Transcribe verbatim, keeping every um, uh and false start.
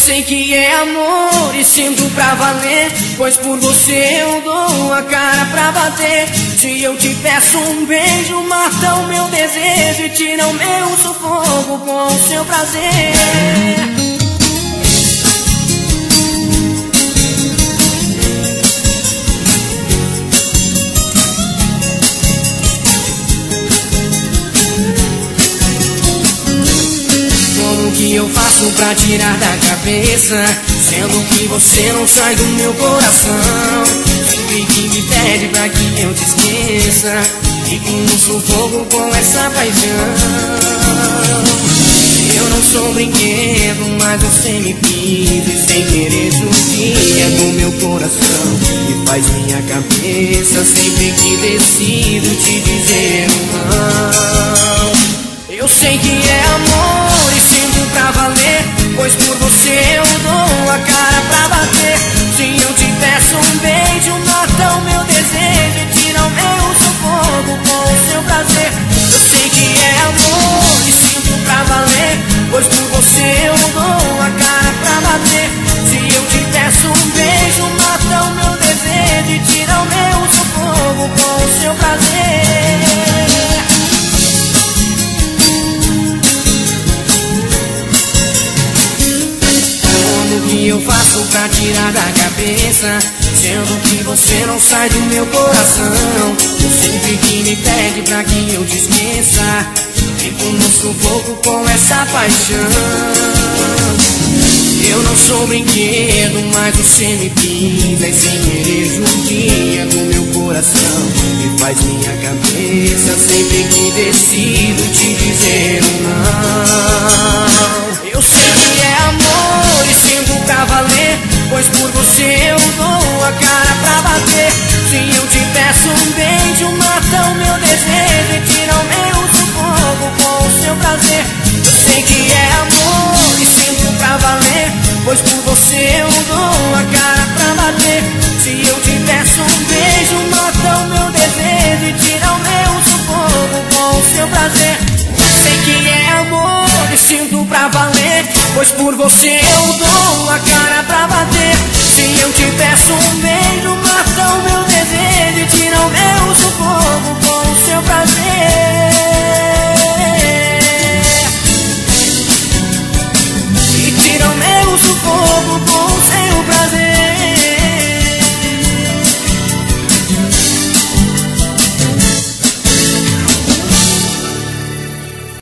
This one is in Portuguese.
sei que é amor e sinto pra valer, pois por você eu dou a cara pra bater. Se eu te peço um beijo, mata o meu desejo e tira o meu sufoco com o seu prazer. Como que eu faço pra tirar da cabeça, sendo que você não sai do meu coração? Sempre que me pede pra que eu te esqueça, fico no sufoco com essa paixão. Eu não sou brinquedo, mas você me pisa e sem querer judia do meu coração e faz minha cabeça sempre que decido te dizer um não. Eu sei que é amor e sinto pra valer, pois por você eu dou a cara pra bater. Se eu te peço um beijo, mata o meu desejo e tira o meu sufoco com o seu prazer. Eu sei que é amor e sinto pra valer, pois por você eu dou a cara pra bater. Se eu te peço um beijo, mata o meu desejo e tira o meu sufoco com o seu prazer. Como que eu faço pra tirar da cabeça, sendo que você não sai do meu coração? Eu sempre que me pede pra que eu te esqueça, fico no sufoco com essa paixão. Eu não sou brinquedo, mas você me pisa e sem querer judia do meu coração e faz minha cabeça sempre que decido te dizer um não. Eu sei que é amor e sinto pra valer, pois por você eu dou a cara pra bater. Se eu te peço um beijo, mata o meu desejo e tira o meu sufoco com o seu prazer. Eu sei que é amor e sinto pra valer, pois por você eu dou a cara pra bater. Se eu te peço um beijo, mata o meu desejo e tira o meu sufoco com o seu prazer. Eu sei que é amor e sinto pra valer, pois por você eu dou a cara pra bater. Se eu te peço um beijo, mata o meu desejo e tira o meu sufoco com o seu prazer.